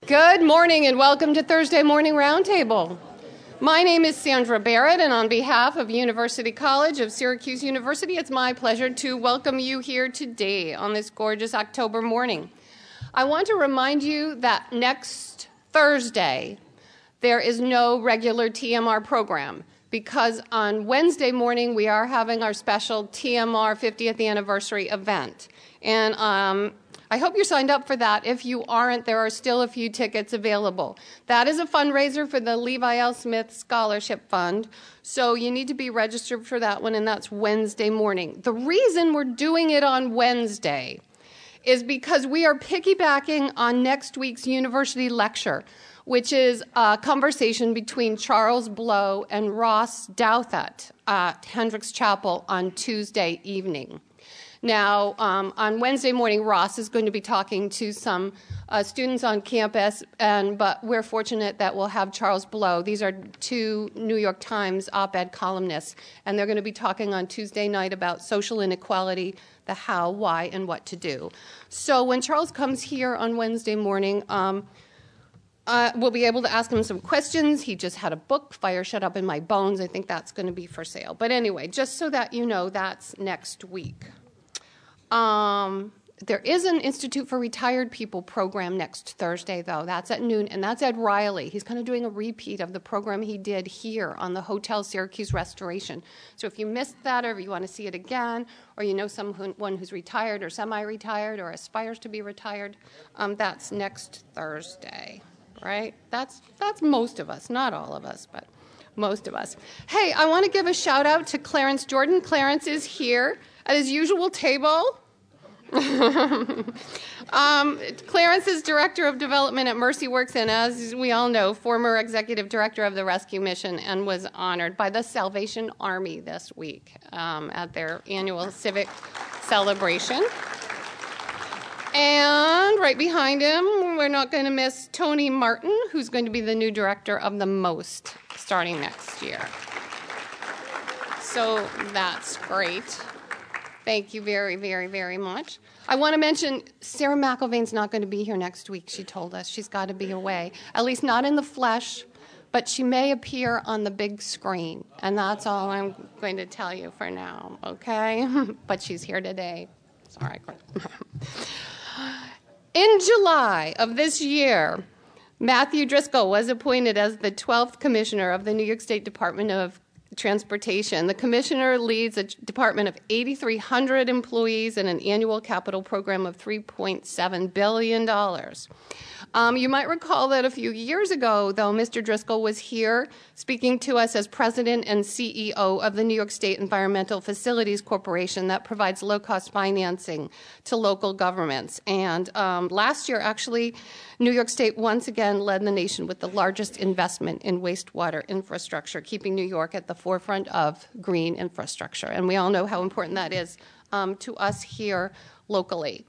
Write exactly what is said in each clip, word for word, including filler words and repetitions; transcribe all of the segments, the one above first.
Good morning and welcome to Thursday Morning Roundtable. My name is Sandra Barrett, and on behalf of University College of Syracuse University, it's my pleasure to welcome you here today on this gorgeous October morning. I want to remind you that next Thursday there is no regular T M R program because on Wednesday morning we are having our special T M R fiftieth anniversary event. And um, I hope you're signed up for that. If you aren't, there are still a few tickets available. That is a fundraiser for the Levi L. Smith Scholarship Fund, so you need to be registered for that one, and that's Wednesday morning. The reason we're doing it on Wednesday is because we are piggybacking on next week's university lecture, which is a conversation between Charles Blow and Ross Douthat at Hendricks Chapel on Tuesday evening. Now, um, on Wednesday morning, Ross is going to be talking to some uh, students on campus, and but we're fortunate that we'll have Charles Blow. These are two New York Times op-ed columnists, and they're going to be talking on Tuesday night about social inequality, the how, why, and what to do. So when Charles comes here on Wednesday morning, um, uh, we'll be able to ask him some questions. He just had a book, Fire Shut Up in My Bones. I think that's going to be for sale. But anyway, just so that you know, that's next week. Um, there is an Institute for Retired People program next Thursday, though. That's at noon, and that's Ed Riley. He's kind of doing a repeat of the program he did here on the Hotel Syracuse Restoration. So if you missed that, or if you want to see it again, or you know someone who's retired or semi-retired or aspires to be retired, um, that's next Thursday, right? That's, that's most of us, not all of us, but most of us. Hey, I want to give a shout out to Clarence Jordan. Clarence is here at his usual table. um, Clarence is Director of Development at Mercy Works, and as we all know, former Executive Director of the Rescue Mission, and was honored by the Salvation Army this week um, at their annual civic celebration. And right behind him, we're not going to miss Tony Martin, who's going to be the new director of the MOST starting next year. So that's great. Thank you very, very, very much. I want to mention Sarah McIlvain's not going to be here next week, she told us. She's got to be away, at least not in the flesh, but she may appear on the big screen. And that's all I'm going to tell you for now, okay? But she's here today. Sorry. In July of this year, Matthew Driscoll was appointed as the twelfth commissioner of the New York State Department of Transportation. The commissioner leads a department of eight thousand three hundred employees and an annual capital program of three point seven billion dollars. Um, you might recall that a few years ago, though, Mister Driscoll was here speaking to us as president and C E O of the New York State Environmental Facilities Corporation that provides low-cost financing to local governments. And um, last year, actually, New York State once again led the nation with the largest investment in wastewater infrastructure, keeping New York at the forefront of green infrastructure. And we all know how important that is um, to us here locally.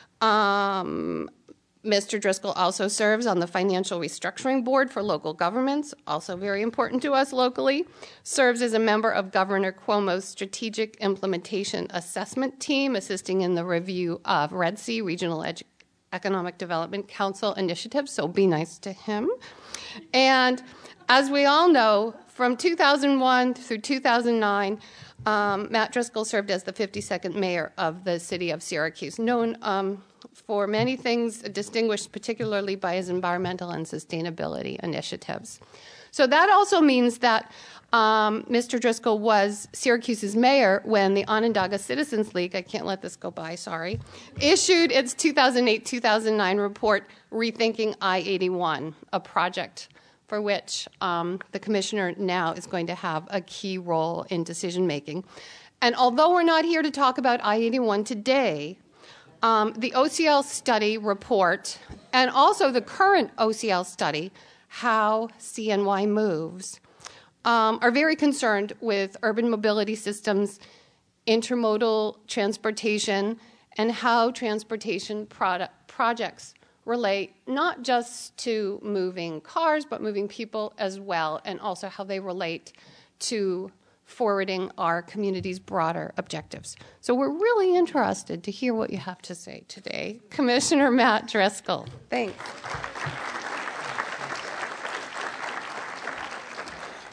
Um, Mister Driscoll also serves on the Financial Restructuring Board for local governments, also very important to us locally, serves as a member of Governor Cuomo's Strategic Implementation Assessment Team, assisting in the review of R E D C, Regional Edu- Economic Development Council initiatives, so be nice to him. And as we all know, from two thousand one through two thousand nine, um, Matt Driscoll served as the fifty-second mayor of the city of Syracuse, known um, for many things, distinguished particularly by his environmental and sustainability initiatives. So that also means that um, Mister Driscoll was Syracuse's mayor when the Onondaga Citizens League, I can't let this go by, sorry, issued its two thousand eight two thousand nine report, Rethinking I eighty-one, a project for which um, the commissioner now is going to have a key role in decision-making. And although we're not here to talk about I eighty-one today, um, the O C L study report, and also the current O C L study, How C N Y Moves, um, are very concerned with urban mobility systems, intermodal transportation, and how transportation product projects relate not just to moving cars, but moving people as well, and also how they relate to forwarding our community's broader objectives. So we're really interested to hear what you have to say today. Commissioner Matt Driscoll. Thanks.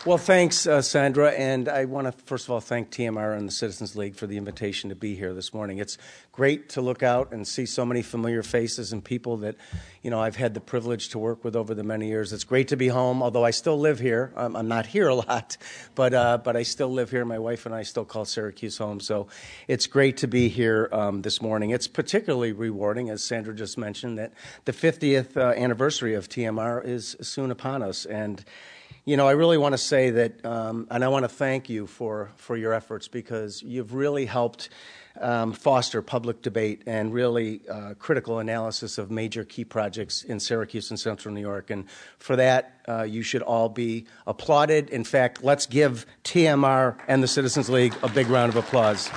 Well, thanks, uh, Sandra, and I want to first of all thank T M R and the Citizens League for the invitation to be here this morning. It's great to look out and see so many familiar faces and people that, you know, I've had the privilege to work with over the many years. It's great to be home, although I still live here. Um, I'm not here a lot, but uh, but I still live here. My wife and I still call Syracuse home, so it's great to be here um, this morning. It's particularly rewarding, as Sandra just mentioned, that the fiftieth uh, anniversary of T M R is soon upon us, and you know, I really want to say that, um, and I want to thank you for, for your efforts, because you've really helped um, foster public debate and really uh, critical analysis of major key projects in Syracuse and Central New York. And for that, uh, you should all be applauded. In fact, let's give T M R and the Citizens League a big round of applause.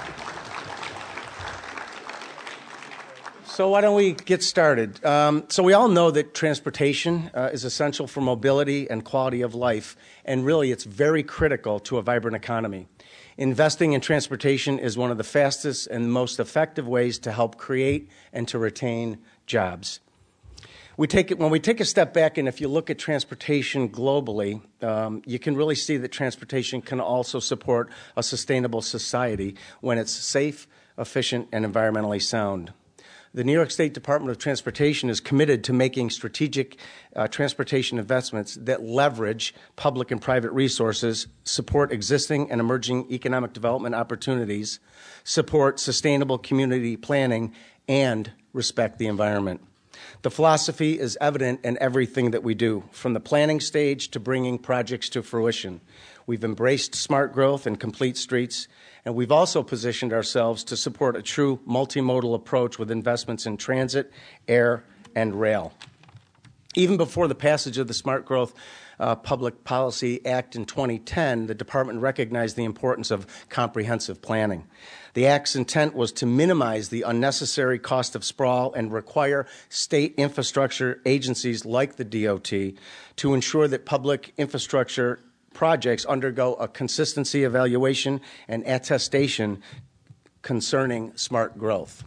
So why don't we get started? Um, so we all know that transportation uh, is essential for mobility and quality of life, and really it's very critical to a vibrant economy. Investing in transportation is one of the fastest and most effective ways to help create and to retain jobs. We take it, when we take a step back, and if you look at transportation globally, um, you can really see that transportation can also support a sustainable society when it's safe, efficient, and environmentally sound. The New York State Department of Transportation is committed to making strategic uh, transportation investments that leverage public and private resources, support existing and emerging economic development opportunities, support sustainable community planning, and respect the environment. The philosophy is evident in everything that we do, from the planning stage to bringing projects to fruition. We've embraced smart growth and complete streets, and we've also positioned ourselves to support a true multimodal approach with investments in transit, air, and rail. Even before the passage of the Smart Growth uh, Public Policy Act in twenty ten, the Department recognized the importance of comprehensive planning. The Act's intent was to minimize the unnecessary cost of sprawl and require state infrastructure agencies like the D O T to ensure that public infrastructure projects undergo a consistency evaluation and attestation concerning smart growth.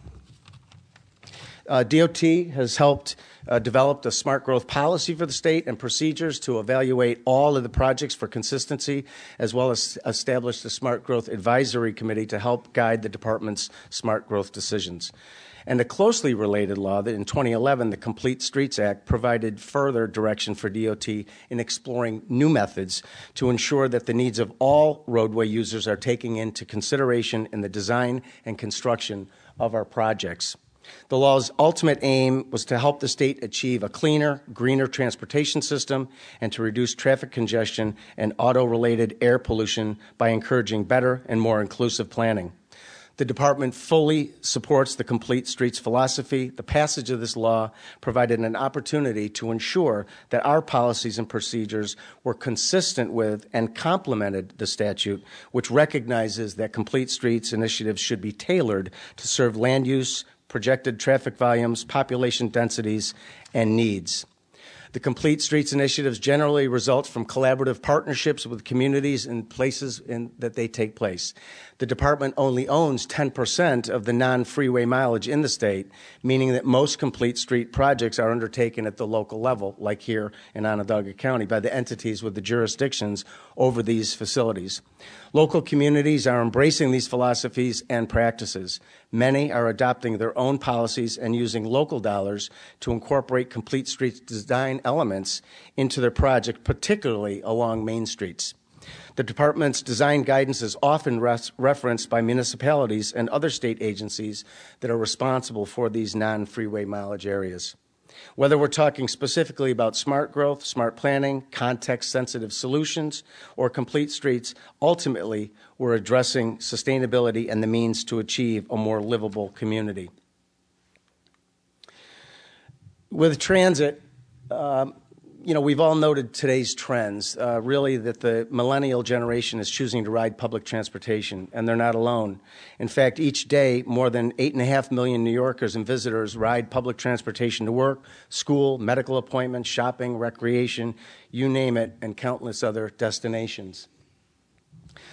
Uh, D O T has helped uh, develop a smart growth policy for the state and procedures to evaluate all of the projects for consistency, as well as establish the Smart Growth Advisory Committee to help guide the department's smart growth decisions. And a closely related law that in twenty eleven, the Complete Streets Act, provided further direction for D O T in exploring new methods to ensure that the needs of all roadway users are taken into consideration in the design and construction of our projects. The law's ultimate aim was to help the state achieve a cleaner, greener transportation system and to reduce traffic congestion and auto-related air pollution by encouraging better and more inclusive planning. The department fully supports the Complete Streets philosophy. The passage of this law provided an opportunity to ensure that our policies and procedures were consistent with and complemented the statute, which recognizes that Complete Streets initiatives should be tailored to serve land use, projected traffic volumes, population densities, and needs. The Complete Streets initiatives generally result from collaborative partnerships with communities and places in, that they take place. The department only owns ten percent of the non-freeway mileage in the state, meaning that most complete street projects are undertaken at the local level, like here in Onondaga County, by the entities with the jurisdictions over these facilities. Local communities are embracing these philosophies and practices. Many are adopting their own policies and using local dollars to incorporate complete streets design elements into their project, particularly along main streets. The department's design guidance is often res- referenced by municipalities and other state agencies that are responsible for these non-freeway mileage areas. Whether we're talking specifically about smart growth, smart planning, context-sensitive solutions, or complete streets, ultimately we're addressing sustainability and the means to achieve a more livable community. With transit, um, you know, we've all noted today's trends, uh, really that the millennial generation is choosing to ride public transportation, and they're not alone. In fact, each day, more than eight and a half million New Yorkers and visitors ride public transportation to work, school, medical appointments, shopping, recreation, you name it, and countless other destinations.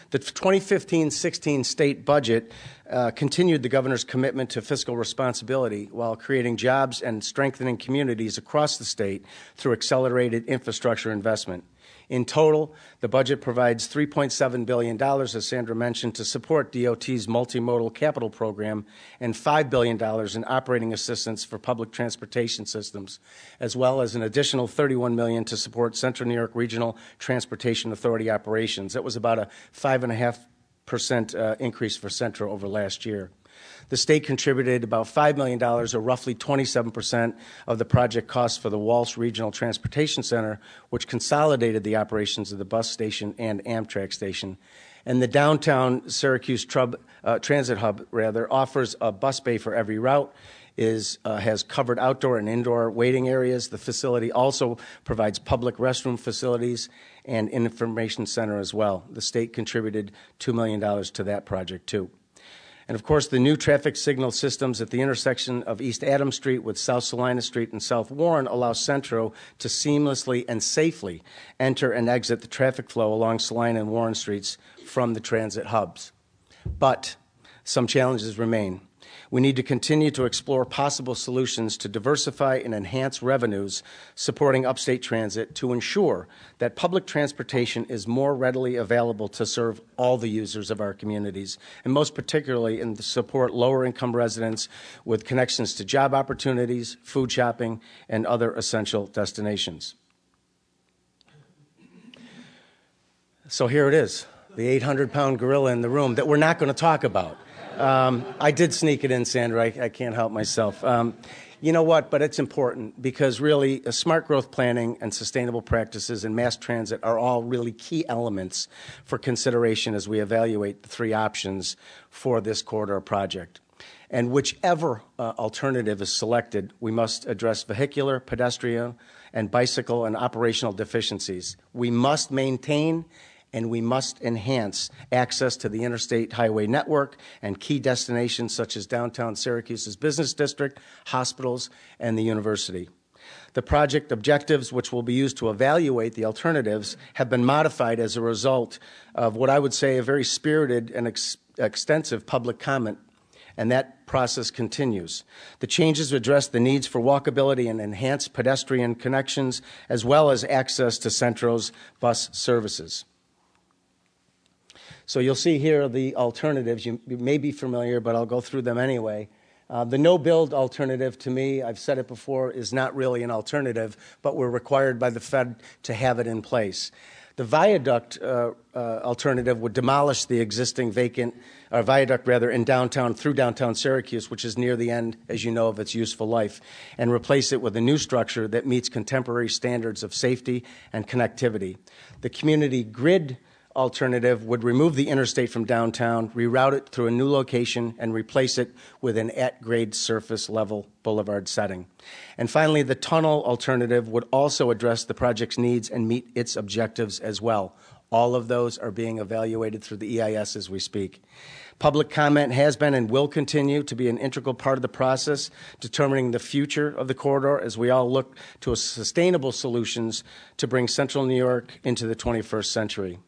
The twenty fifteen sixteen state budget uh, continued the governor's commitment to fiscal responsibility while creating jobs and strengthening communities across the state through accelerated infrastructure investment. In total, the budget provides three point seven billion dollars, as Sandra mentioned, to support D O T's multimodal capital program and five billion dollars in operating assistance for public transportation systems, as well as an additional thirty-one million dollars to support Central New York Regional Transportation Authority operations. That was about a five point five percent uh, increase for Central over last year. The state contributed about five million dollars, or roughly twenty-seven percent of the project costs for the Walsh Regional Transportation Center, which consolidated the operations of the bus station and Amtrak station. And the downtown Syracuse trub, uh, Transit Hub rather offers a bus bay for every route, is, uh, has covered outdoor and indoor waiting areas. The facility also provides public restroom facilities and an information center as well. The state contributed two million dollars to that project too. And, of course, the new traffic signal systems at the intersection of East Adams Street with South Salina Street and South Warren allow Centro to seamlessly and safely enter and exit the traffic flow along Salina and Warren Streets from the transit hubs. But some challenges remain. We need to continue to explore possible solutions to diversify and enhance revenues supporting upstate transit to ensure that public transportation is more readily available to serve all the users of our communities, and most particularly in to support lower-income residents with connections to job opportunities, food shopping, and other essential destinations. So here it is, the eight hundred pound gorilla in the room that we're not going to talk about. Um, I did sneak it in, Sandra. I, I can't help myself. Um, you know what? But it's important because really uh, smart growth planning and sustainable practices in mass transit are all really key elements for consideration as we evaluate the three options for this corridor project. And whichever uh, alternative is selected, we must address vehicular, pedestrian, and bicycle and operational deficiencies. We must maintain and we must enhance access to the interstate highway network and key destinations such as downtown Syracuse's business district, hospitals, and the university. The project objectives, which will be used to evaluate the alternatives, have been modified as a result of what I would say a very spirited and ex- extensive public comment, and that process continues. The changes address the needs for walkability and enhanced pedestrian connections, as well as access to Centro's bus services. So you'll see here the alternatives. You, you may be familiar, but I'll go through them anyway. Uh, the no-build alternative, to me, I've said it before, is not really an alternative, but we're required by the Fed to have it in place. The viaduct uh, uh, alternative would demolish the existing vacant, or viaduct rather, in downtown, through downtown Syracuse, which is near the end, as you know, of its useful life, and replace it with a new structure that meets contemporary standards of safety and connectivity. The community grid alternative would remove the interstate from downtown, reroute it through a new location, and replace it with an at-grade surface level boulevard setting. And finally, the tunnel alternative would also address the project's needs and meet its objectives as well. All of those are being evaluated through the E I S as we speak. Public comment has been and will continue to be an integral part of the process, determining the future of the corridor as we all look to sustainable solutions to bring Central New York into the twenty-first century.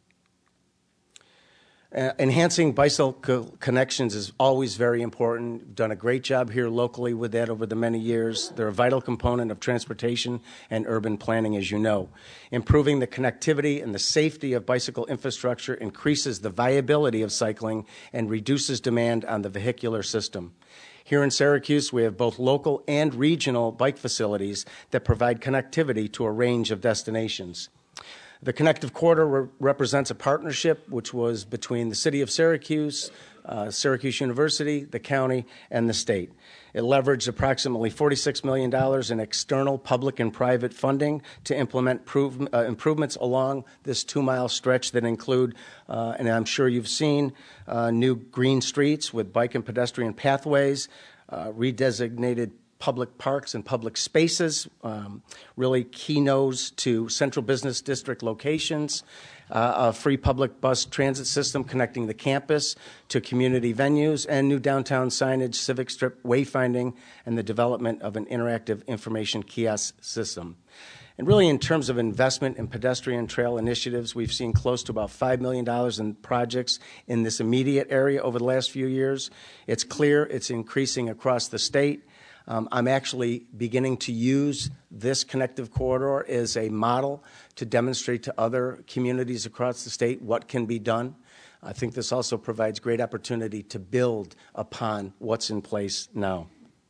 Uh, enhancing bicycle connections is always very important. We've done a great job here locally with that over the many years. They're a vital component of transportation and urban planning, as you know. Improving the connectivity and the safety of bicycle infrastructure increases the viability of cycling and reduces demand on the vehicular system. Here in Syracuse, we have both local and regional bike facilities that provide connectivity to a range of destinations. The Connective Corridor re- represents a partnership which was between the City of Syracuse, uh, Syracuse University, the county, and the state. It leveraged approximately forty-six million dollars in external public and private funding to implement prove, uh, improvements along this two-mile stretch that include, uh, and I'm sure you've seen, uh, new green streets with bike and pedestrian pathways, uh, redesignated public parks and public spaces, um, really key nodes to central business district locations, uh, a free public bus transit system connecting the campus to community venues, and new downtown signage, civic strip wayfinding, and the development of an interactive information kiosk system. And really, in terms of investment in pedestrian trail initiatives, we've seen close to about five million dollars in projects in this immediate area over the last few years. It's clear it's increasing across the state. Um, I'm actually beginning to use this connective corridor as a model to demonstrate to other communities across the state what can be done. I think this also provides great opportunity to build upon what's in place now.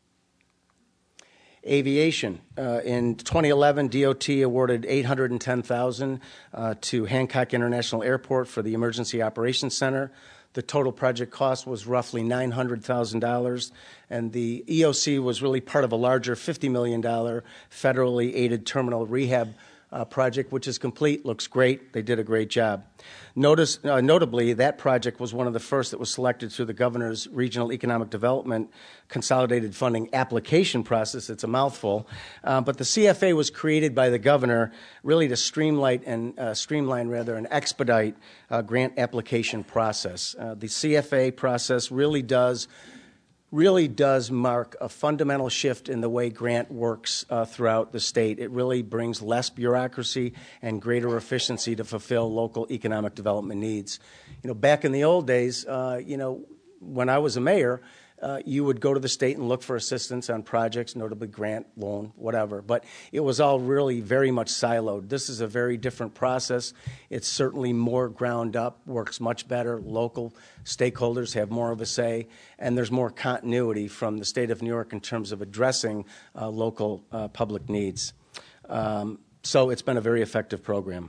Aviation. Uh, in twenty eleven, D O T awarded eight hundred ten thousand dollars uh, to Hancock International Airport for the Emergency Operations Center. The total project cost was roughly nine hundred thousand dollars, and the E O C was really part of a larger fifty million dollars federally aided terminal rehab uh, project, which is complete, looks great. They did a great job. Notice, uh, notably, that project was one of the first that was selected through the Governor's Regional Economic Development Consolidated Funding application process. It's a mouthful. Uh, but the C F A was created by the Governor really to streamline and uh, streamline rather and expedite uh, grant application process. Uh, the C F A process really does really does mark a fundamental shift in the way grant works uh, throughout the state. It really brings less bureaucracy and greater efficiency to fulfill local economic development needs. You know, back in the old days, uh, you know, when I was a mayor, Uh, you would go to the state and look for assistance on projects, notably grant, loan, whatever. But it was all really very much siloed. This is a very different process. It's certainly more ground up, works much better. Local stakeholders have more of a say, and there's more continuity from the state of New York in terms of addressing uh, local uh, public needs. Um, so it's been a very effective program.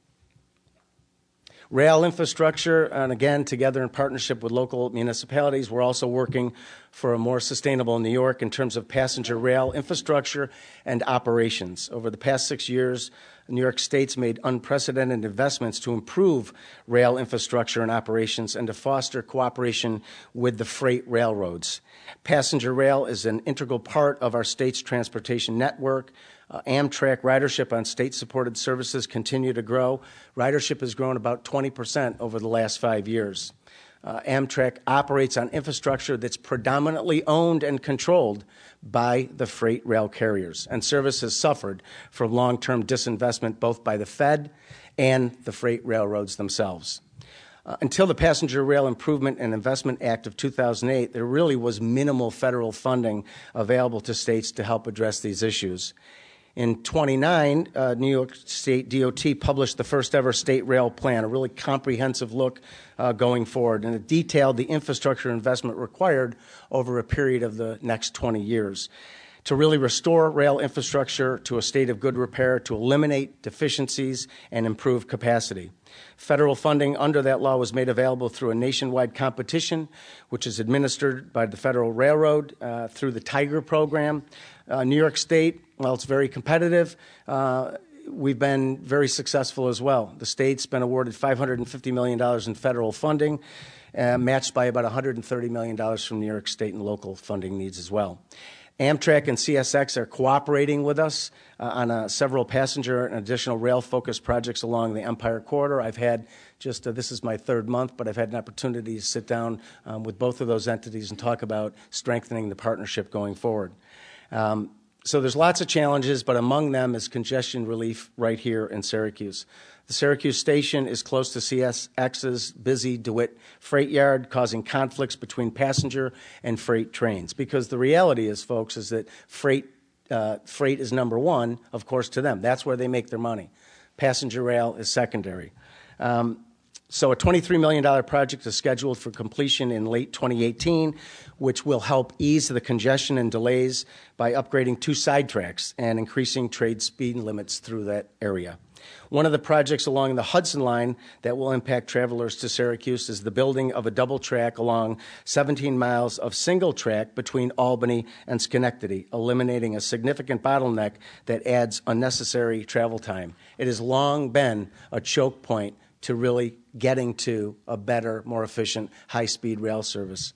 Rail infrastructure, and again, together in partnership with local municipalities, we're also working for a more sustainable New York in terms of passenger rail infrastructure and operations. Over the past six years, New York State's made unprecedented investments to improve rail infrastructure and operations and to foster cooperation with the freight railroads. Passenger rail is an integral part of our state's transportation network. Uh, Amtrak ridership on state-supported services continue to grow. Ridership has grown about twenty percent over the last five years. Uh, Amtrak operates on infrastructure that's predominantly owned and controlled by the freight rail carriers, and service has suffered from long-term disinvestment both by the Fed and the freight railroads themselves. Uh, until the Passenger Rail Improvement and Investment Act of two thousand eight, there really was minimal federal funding available to states to help address these issues. In twenty-nine, uh, New York State D O T published the first ever state rail plan, a really comprehensive look uh, going forward, and it detailed the infrastructure investment required over a period of the next twenty years to really restore rail infrastructure to a state of good repair, to eliminate deficiencies and improve capacity. Federal funding under that law was made available through a nationwide competition, which is administered by the Federal Railroad uh, through the Tiger program. Uh, New York State, while it's very competitive, uh, we've been very successful as well. The state's been awarded five hundred fifty million dollars in federal funding, uh, matched by about one hundred thirty million dollars from New York State and local funding needs as well. Amtrak and C S X are cooperating with us uh, on uh, several passenger and additional rail-focused projects along the Empire Corridor. I've had just, uh, this is my third month, but I've had an opportunity to sit down um, with both of those entities and talk about strengthening the partnership going forward. Um, so there's lots of challenges, but among them is congestion relief right here in Syracuse. The Syracuse station is close to C S X's busy DeWitt freight yard, causing conflicts between passenger and freight trains. Because the reality is, folks, is that freight, uh, freight is number one, of course, to them. That's where they make their money. Passenger rail is secondary. Um, So a twenty-three million dollars project is scheduled for completion in late twenty eighteen, which will help ease the congestion and delays by upgrading two side tracks and increasing trade speed limits through that area. One of the projects along the Hudson Line that will impact travelers to Syracuse is the building of a double track along seventeen miles of single track between Albany and Schenectady, eliminating a significant bottleneck that adds unnecessary travel time. It has long been a choke point to really getting to a better, more efficient, high-speed rail service.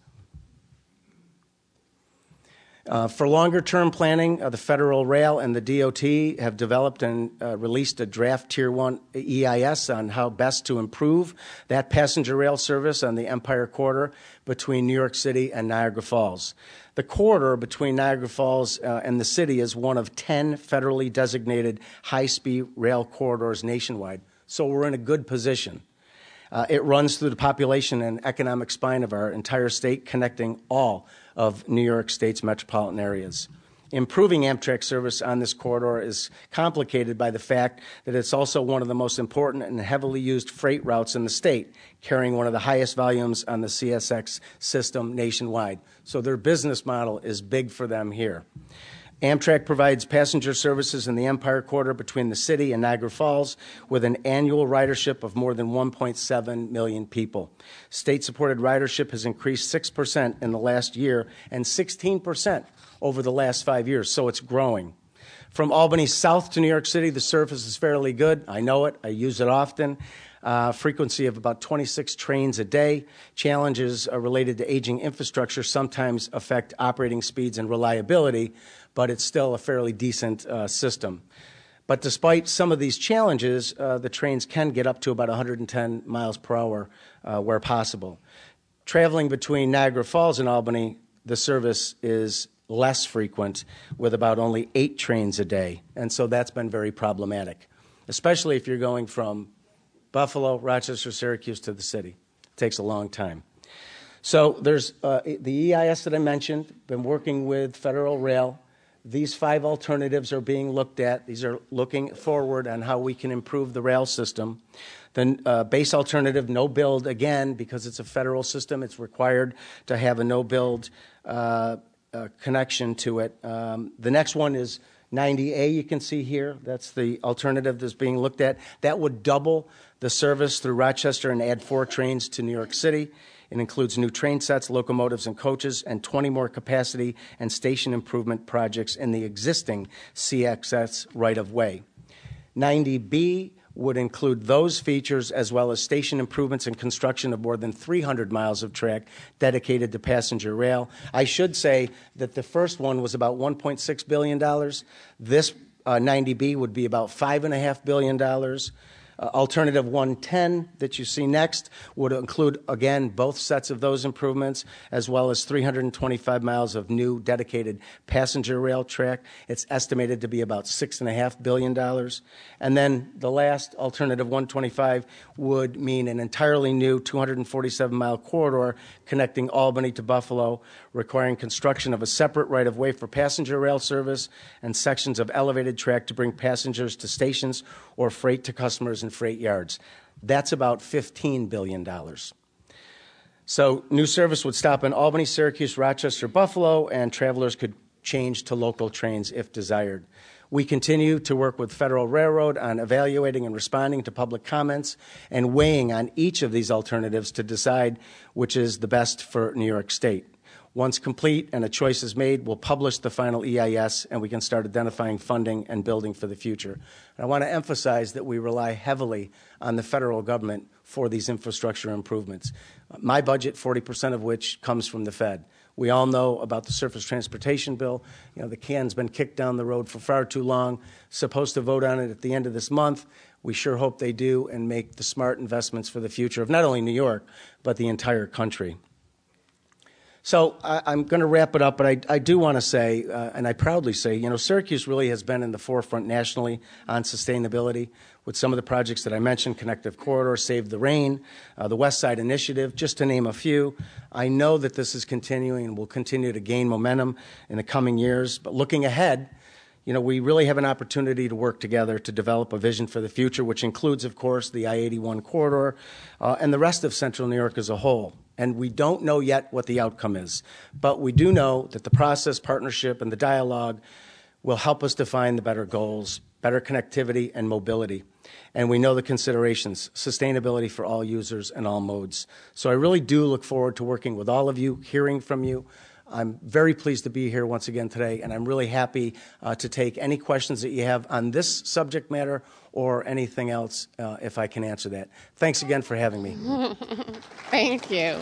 Uh, for longer-term planning, uh, the Federal Rail and the D O T have developed and uh, released a draft Tier one E I S on how best to improve that passenger rail service on the Empire Corridor between New York City and Niagara Falls. The corridor between Niagara Falls uh, and the city is one of ten federally designated high-speed rail corridors nationwide, so we're in a good position. Uh, it runs through the population and economic spine of our entire state, connecting all of New York State's metropolitan areas. Improving Amtrak service on this corridor is complicated by the fact that it's also one of the most important and heavily used freight routes in the state, carrying one of the highest volumes on the C S X system nationwide. So their business model is big for them here. Amtrak provides passenger services in the Empire Corridor between the city and Niagara Falls with an annual ridership of more than one point seven million people. State-supported ridership has increased six percent in the last year and sixteen percent over the last five years, so it's growing. From Albany south to New York City, the service is fairly good. I know it. I use it often. Uh, frequency of about twenty-six trains a day. Challenges uh, related to aging infrastructure sometimes affect operating speeds and reliability, but it's still a fairly decent uh, system. But despite some of these challenges, uh, the trains can get up to about one hundred ten miles per hour uh, where possible. Traveling between Niagara Falls and Albany, the service is less frequent, with about only eight trains a day, and so that's been very problematic, especially if you're going from Buffalo, Rochester, Syracuse to the city. It takes a long time. So there's uh, the E I S that I mentioned, been working with Federal Rail. These five alternatives are being looked at. These are looking forward on how we can improve the rail system. The uh, base alternative, no build, again, because it's a federal system, it's required to have a no build uh, uh, connection to it. Um, the next one is ninety A, you can see here. That's the alternative that's being looked at. That would double the service through Rochester and add four trains to New York City. It includes new train sets, locomotives, and coaches, and twenty more capacity and station improvement projects in the existing C X S right-of-way. ninety B would include those features as well as station improvements and construction of more than three hundred miles of track dedicated to passenger rail. I should say that the first one was about one point six billion dollars. This uh, ninety B would be about five point five billion dollars. Uh, alternative one ten that you see next would include, again, both sets of those improvements, as well as three hundred twenty-five miles of new dedicated passenger rail track. It's estimated to be about six point five billion dollars. And then the last, alternative one twenty-five, would mean an entirely new two hundred forty-seven mile corridor connecting Albany to Buffalo, requiring construction of a separate right-of-way for passenger rail service and sections of elevated track to bring passengers to stations or freight to customers and freight yards. That's about fifteen billion dollars. So new service would stop in Albany, Syracuse, Rochester, Buffalo, and travelers could change to local trains if desired. We continue to work with Federal Railroad on evaluating and responding to public comments and weighing on each of these alternatives to decide which is the best for New York State. Once complete and a choice is made, we'll publish the final E I S and we can start identifying funding and building for the future. And I want to emphasize that we rely heavily on the federal government for these infrastructure improvements. My budget, forty percent of which comes from the Fed. We all know about the Surface Transportation Bill. You know, the can's been kicked down the road for far too long. Supposed to vote on it at the end of this month. We sure hope they do and make the smart investments for the future of not only New York, but the entire country. So I, I'm going to wrap it up, but I, I do want to say, uh, and I proudly say, you know, Syracuse really has been in the forefront nationally on sustainability with some of the projects that I mentioned, Connective Corridor, Save the Rain, uh, the West Side Initiative, just to name a few. I know that this is continuing and will continue to gain momentum in the coming years, but looking ahead, you know, we really have an opportunity to work together to develop a vision for the future, which includes, of course, the I eighty-one corridor uh, and the rest of Central New York as a whole. And we don't know yet what the outcome is, but we do know that the process, partnership, and the dialogue will help us define the better goals, better connectivity, and mobility. And we know the considerations, sustainability for all users and all modes. So I really do look forward to working with all of you, hearing from you. I'm very pleased to be here once again today, and I'm really happy uh, to take any questions that you have on this subject matter or anything else, uh, if I can answer that. Thanks again for having me. Thank you.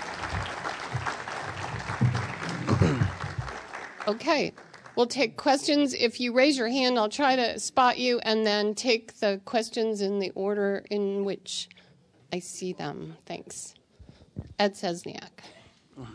Okay, we'll take questions. If you raise your hand, I'll try to spot you and then take the questions in the order in which I see them. Thanks. Ed Sesniak.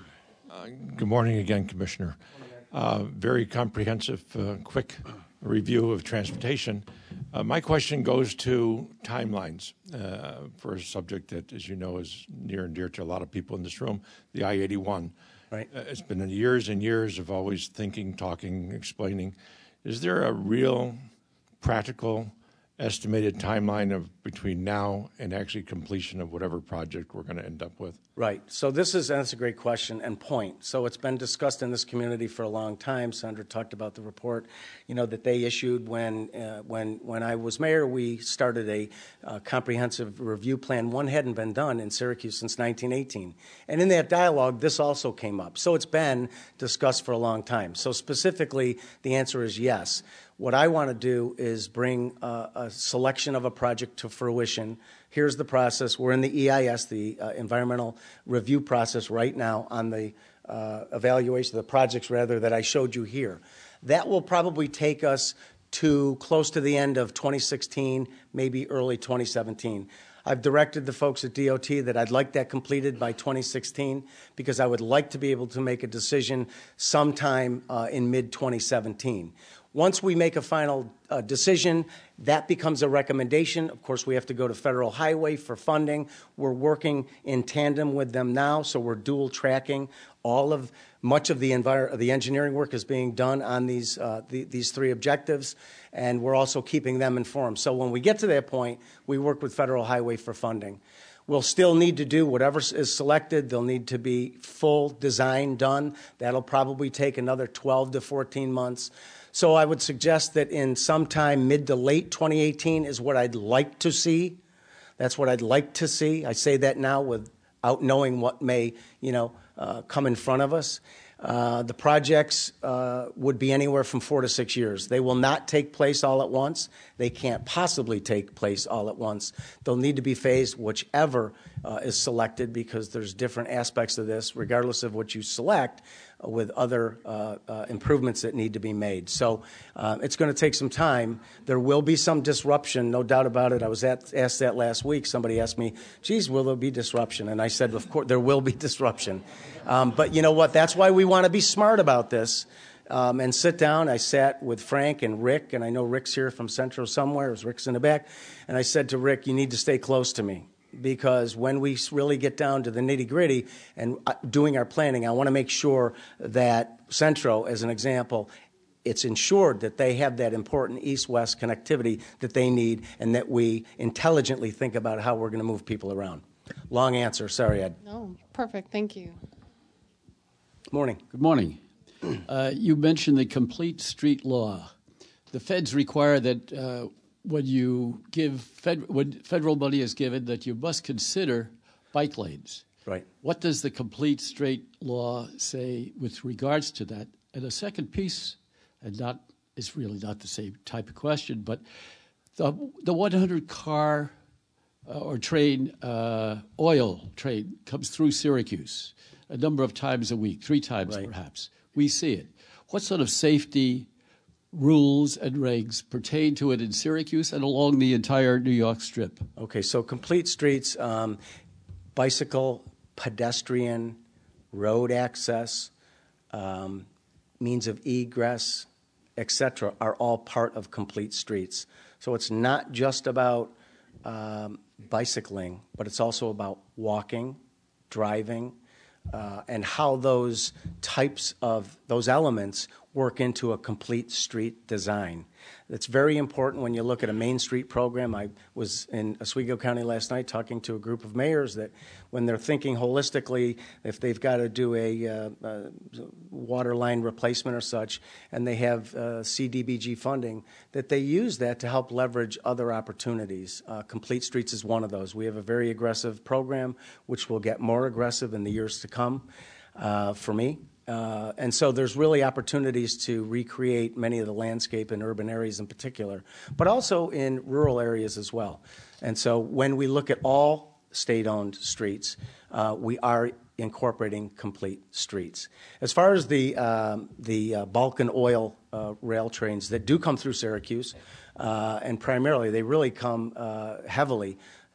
Uh, good morning again, Commissioner. Uh, very comprehensive, uh, quick review of transportation. Uh, my question goes to timelines uh, for a subject that, as you know, is near and dear to a lot of people in this room, the I eighty-one. Right. Uh, it's been years and years of always thinking, talking, explaining. Is there a real, practical, estimated timeline of between now and actually completion of whatever project we're going to end up with? Right. So this is, and that's a great question and point. So it's been discussed in this community for a long time. Sandra talked about the report, you know, that they issued when uh, when when I was mayor. We started a uh, comprehensive review plan. One hadn't been done in Syracuse since nineteen eighteen, and in that dialogue, this also came up. So it's been discussed for a long time. So specifically, the answer is yes. What I want to do is bring uh, a selection of a project to fruition. Here's the process. We're in the E I S, the uh, environmental review process right now on the uh, evaluation of the projects, rather, that I showed you here. That will probably take us to close to the end of twenty sixteen, maybe early twenty seventeen. I've directed the folks at D O T that I'd like that completed by twenty sixteen because I would like to be able to make a decision sometime uh, in mid twenty seventeen. Once we make a final uh, decision, that becomes a recommendation. Of course, we have to go to Federal Highway for funding. We're working in tandem with them now, so we're dual tracking. All of much of the envir- the engineering work is being done on these uh, the, these three objectives, and we're also keeping them informed. So when we get to that point, we work with Federal Highway for funding. We'll still need to do whatever is selected. There'll need to be full design done. That'll probably take another twelve to fourteen months. So I would suggest that in sometime mid to late twenty eighteen is what I'd like to see. That's what I'd like to see. I say that now without knowing what may, you know, uh, come in front of us. Uh, the projects uh, would be anywhere from four to six years. They will not take place all at once. They can't possibly take place all at once. They'll need to be phased, whichever uh, is selected, because there's different aspects of this, regardless of what you select, uh, with other uh, uh, improvements that need to be made. So uh, it's going to take some time. There will be some disruption, no doubt about it. I was at, asked that last week. Somebody asked me, geez, will there be disruption? And I said, of course, there will be disruption. Um, but you know what? That's why we want to be smart about this um, and sit down. I sat with Frank and Rick, and I know Rick's here from Centro somewhere. Rick's in the back. And I said to Rick, you need to stay close to me, because when we really get down to the nitty-gritty and doing our planning, I want to make sure that Centro, as an example, it's ensured that they have that important east-west connectivity that they need, and that we intelligently think about how we're going to move people around. Long answer. Sorry, Ed. No, perfect. Thank you. Morning. Good morning. Uh, you mentioned the complete street law. The feds require that uh, when you give fed, when federal money is given, that you must consider bike lanes. Right. What does the complete street law say with regards to that? And a second piece, and not it's really not the same type of question, but the the one hundred car uh, or train uh, oil train comes through Syracuse a number of times a week, three times right. perhaps. We see it. What sort of safety rules and regs pertain to it in Syracuse and along the entire New York Strip? Okay, so complete streets, um, bicycle, pedestrian, road access, um, means of egress, et cetera, are all part of complete streets. So it's not just about um, bicycling, but it's also about walking, driving, Uh, and how those types of those elements work into a complete street design. It's very important when you look at a Main Street program. I was in Oswego County last night talking to a group of mayors that when they're thinking holistically, if they've got to do a, uh, a water line replacement or such, and they have uh, C D B G funding, that they use that to help leverage other opportunities. Uh, Complete Streets is one of those. We have a very aggressive program, which will get more aggressive in the years to come uh, for me. Uh, and so there's really opportunities to recreate many of the landscape in urban areas in particular, but also in rural areas as well. And so when we look at all state-owned streets, uh, we are incorporating complete streets. As far as the, um, the uh, bulk and oil uh, rail trains that do come through Syracuse, uh, and primarily they really come uh, heavily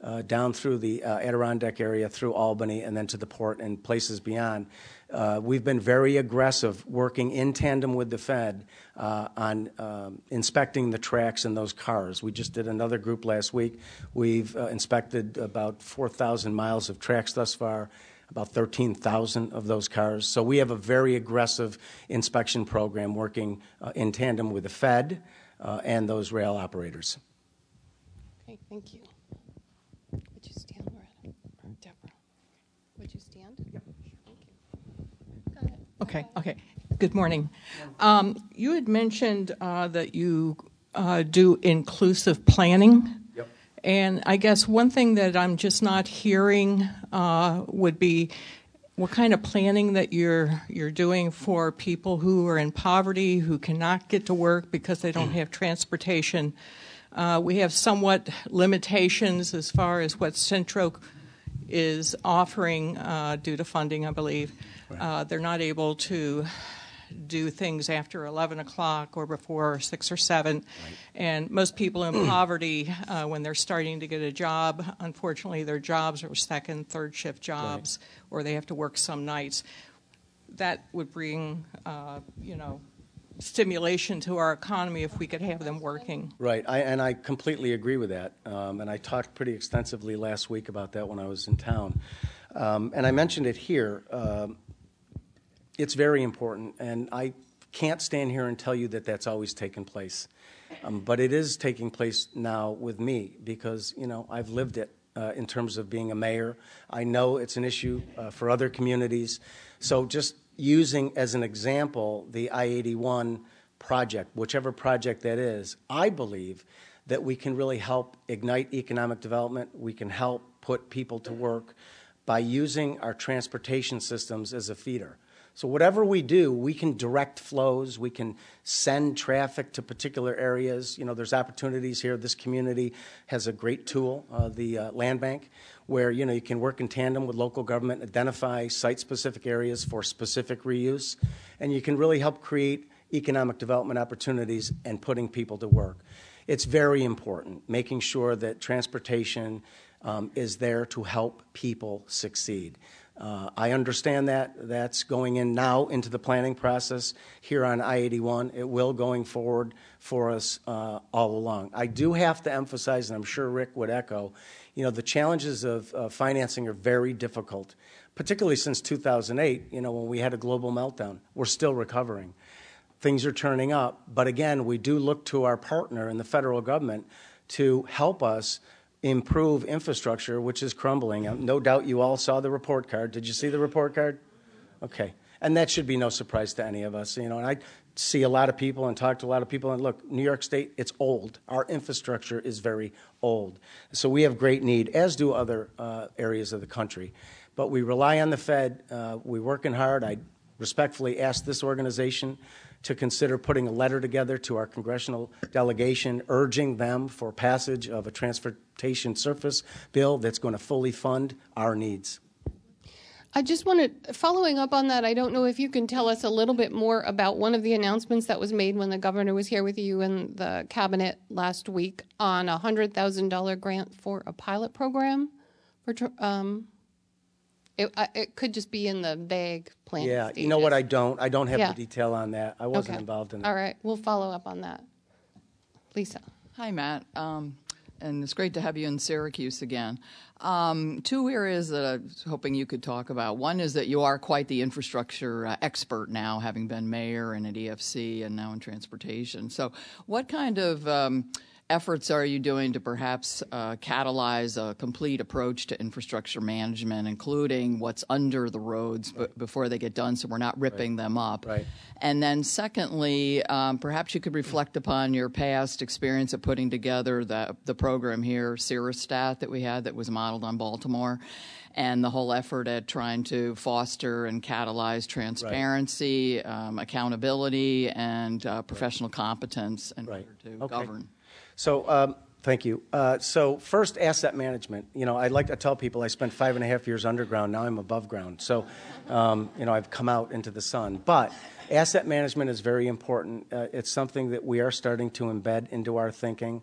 uh, down through the uh, Adirondack area, through Albany, and then to the port and places beyond. Uh, we've been very aggressive, working in tandem with the Fed uh, on um, inspecting the tracks in those cars. We just did another group last week. We've uh, inspected about four thousand miles of tracks thus far, about thirteen thousand of those cars. So we have a very aggressive inspection program working uh, in tandem with the Fed uh, and those rail operators. Okay, thank you. Would you stand, Loretta? Deborah, would you stand? Yep. Thank you. Go ahead. Okay, okay. Good morning. Um, you had mentioned uh, that you uh, do inclusive planning. Yep. And I guess one thing that I'm just not hearing uh, would be what kind of planning that you're you're doing for people who are in poverty, who cannot get to work because they don't have transportation. Uh, we have somewhat limitations as far as what Centro is offering uh, due to funding, I believe. Right. Uh, they're not able to do things after eleven o'clock or before six or seven. Right. And most people in poverty, uh, when they're starting to get a job, unfortunately their jobs are second, third shift jobs, right, or they have to work some nights. That would bring, uh, you know, stimulation to our economy if we could have them working. Right, I, and I completely agree with that. Um, and I talked pretty extensively last week about that when I was in town. Um, and I mentioned it here. Um, It's very important, and I can't stand here and tell you that that's always taken place. Um, but it is taking place now with me because, you know, I've lived it uh, in terms of being a mayor. I know it's an issue uh, for other communities. So just using as an example the I eighty-one project, whichever project that is, I believe that we can really help ignite economic development. We can help put people to work by using our transportation systems as a feeder. So whatever we do, we can direct flows, we can send traffic to particular areas. You know, there's opportunities here. This community has a great tool, uh, the uh, Land Bank, where, you know, you can work in tandem with local government, identify site-specific areas for specific reuse, and you can really help create economic development opportunities and putting people to work. It's very important, making sure that transportation um, is there to help people succeed. Uh, I understand that. That's going in now into the planning process here on I eighty-one. It will going forward for us uh, all along. I do have to emphasize, and I'm sure Rick would echo, you know, the challenges of uh, financing are very difficult, particularly since two thousand eight, you know, when we had a global meltdown. We're still recovering. Things are turning up. But again, we do look to our partner in the federal government to help us improve infrastructure, which is crumbling. No doubt you all saw the report card. Did you see the report card? Okay. And that should be no surprise to any of us. You know, and I see a lot of people and talk to a lot of people, and look, New York State, it's old. Our infrastructure is very old. So we have great need, as do other uh, areas of the country. But we rely on the Fed. Uh, we're working hard. I respectfully ask this organization to consider putting a letter together to our congressional delegation, urging them for passage of a transportation surface bill that's going to fully fund our needs. I just wanted, following up on that, I don't know if you can tell us a little bit more about one of the announcements that was made when the governor was here with you in the cabinet last week on a one hundred thousand dollars grant for a pilot program. For um, it, it could just be in the vague plan. Yeah, stages. You know what, I don't. I don't have yeah. the detail on that. I wasn't okay. involved in it. All right, we'll follow up on that. Lisa. Hi, Matt. Um, and it's great to have you in Syracuse again. Um, two areas that I was hoping you could talk about. One is that you are quite the infrastructure uh, expert now, having been mayor and at E F C and now in transportation. So what kind of um, efforts are you doing to perhaps uh, catalyze a complete approach to infrastructure management, including what's under the roads b- before they get done so we're not ripping right. them up? Right. And then secondly, um, perhaps you could reflect upon your past experience of putting together the, the program here, Cirrostat, that we had that was modeled on Baltimore, and the whole effort at trying to foster and catalyze transparency, right. um, accountability, and uh, professional right. competence in right. order to okay. govern. So um, thank you. Uh, so first, asset management. You know, I like to tell people I spent five and a half years underground. Now I'm above ground. So, um, you know, I've come out into the sun. But asset management is very important. Uh, it's something that we are starting to embed into our thinking.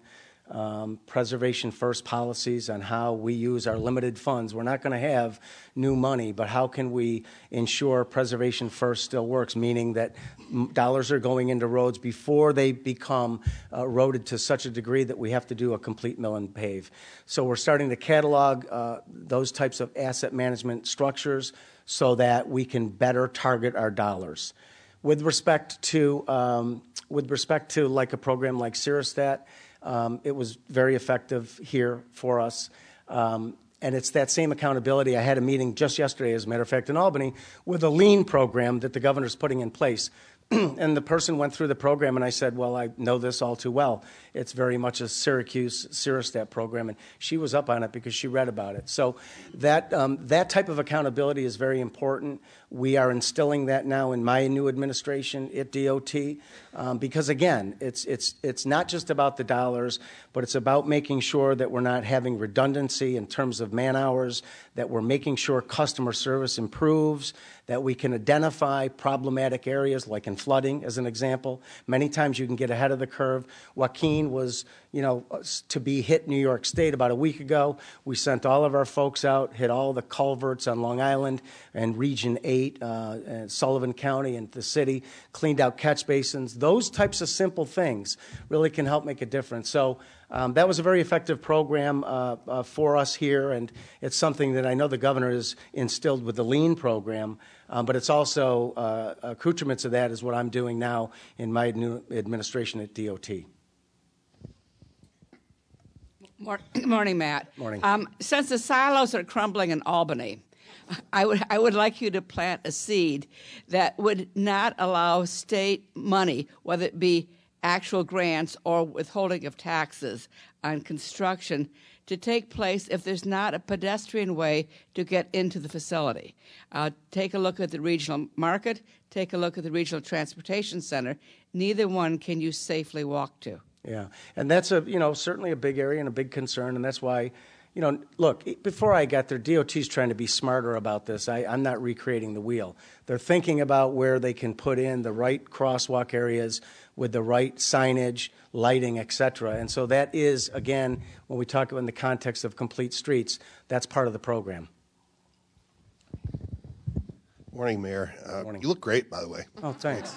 um, preservation first policies on how we use our limited funds. We're not going to have new money, but how can we ensure preservation first still works, meaning that dollars are going into roads before they become uh, eroded to such a degree that we have to do a complete mill and pave. So we're starting to catalog uh, those types of asset management structures so that we can better target our dollars. With respect to um, with respect to like a program like Cerostat, um, it was very effective here for us. Um, and it's that same accountability. I had a meeting just yesterday, as a matter of fact, in Albany, with a lean program that the governor's putting in place. And the person went through the program, and I said, well, I know this all too well. It's very much a Syracuse Cerostat program, and she was up on it because she read about it. So that, um, that type of accountability is very important. We are instilling that now in my new administration at D O T um, because, again, it's, it's, it's not just about the dollars, but it's about making sure that we're not having redundancy in terms of man hours, that we're making sure customer service improves, that we can identify problematic areas like in flooding, as an example. Many times you can get ahead of the curve. Joaquin was, you know, to be hit New York State about a week ago. We sent all of our folks out, hit all the culverts on Long Island and Region eight, uh, and Sullivan County and the city, cleaned out catch basins. Those types of simple things really can help make a difference. So um, that was a very effective program uh, uh, for us here, and it's something that I know the governor has instilled with the LEAN program. Um, but it's also uh, accoutrements of that is what I'm doing now in my new administration at D O T. Good morning, Matt. Morning. Um, since the silos are crumbling in Albany, I would I would like you to plant a seed that would not allow state money, whether it be actual grants or withholding of taxes on construction, to take place if there's not a pedestrian way to get into the facility. Uh, take a look at the regional market, take a look at the regional transportation center. Neither one can you safely walk to. Yeah, and that's a, you know, certainly a big area and a big concern, and that's why, you know, look, before I got there, D O T's trying to be smarter about this. I, I'm not recreating the wheel. They're thinking about where they can put in the right crosswalk areas with the right signage, lighting, et cetera. And so that is, again, when we talk about in the context of complete streets, that's part of the program. Morning, Mayor. Uh, Morning. You look great, by the way. Oh, thanks.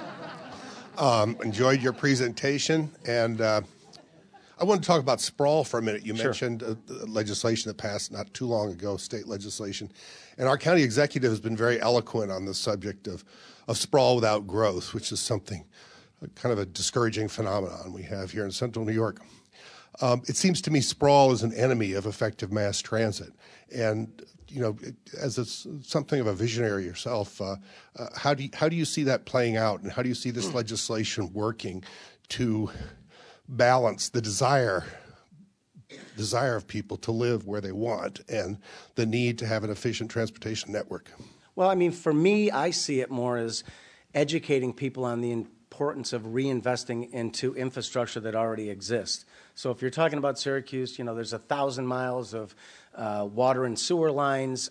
Um, enjoyed your presentation, and uh, I want to talk about sprawl for a minute. You Sure. mentioned uh, the legislation that passed not too long ago, state legislation, and our county executive has been very eloquent on the subject of, of sprawl without growth, which is something, uh, kind of a discouraging phenomenon we have here in central New York. Um, it seems to me sprawl is an enemy of effective mass transit, and you know, as a, something of a visionary yourself, uh, uh, how do you, how do you see that playing out, and how do you see this legislation working to balance the desire desire of people to live where they want and the need to have an efficient transportation network? Well, I mean, for me, I see it more as educating people on the importance of reinvesting into infrastructure that already exists. So if you're talking about Syracuse, you know, there's a thousand miles of uh, water and sewer lines,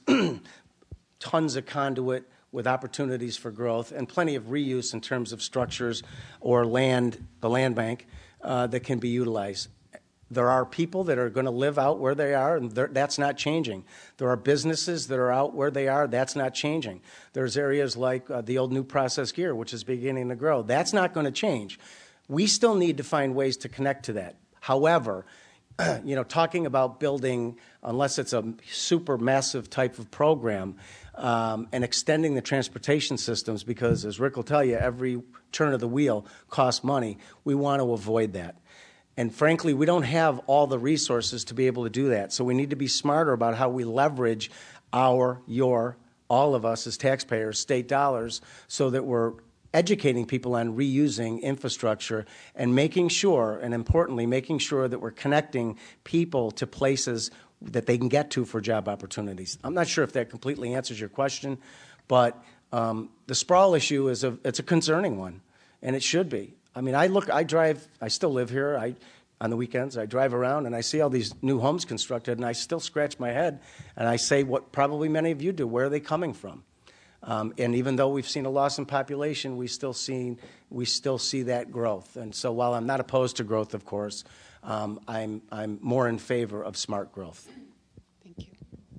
tons of conduit with opportunities for growth, and plenty of reuse in terms of structures or land, the land bank, uh, that can be utilized. There are people that are going to live out where they are, and that's not changing. There are businesses that are out where they are. That's not changing. There's areas like uh, the old New Process Gear, which is beginning to grow. That's not going to change. We still need to find ways to connect to that. However, you know, talking about building, unless it's a super massive type of program, um, and extending the transportation systems, because as Rick will tell you, every turn of the wheel costs money, we want to avoid that. And frankly, we don't have all the resources to be able to do that. So we need to be smarter about how we leverage our, your, all of us as taxpayers, state dollars, so that we're educating people on reusing infrastructure and making sure, and importantly, making sure that we're connecting people to places that they can get to for job opportunities. I'm not sure if that completely answers your question, but um, the sprawl issue is a, it's a concerning one, and it should be. I mean, I look, I drive, I still live here. I, on the weekends, I drive around and I see all these new homes constructed, and I still scratch my head and I say what probably many of you do, where are they coming from? Um, and even though we've seen a loss in population, we still see, we still see that growth. And so while I'm not opposed to growth, of course, um, I'm, I'm more in favor of smart growth. Thank you.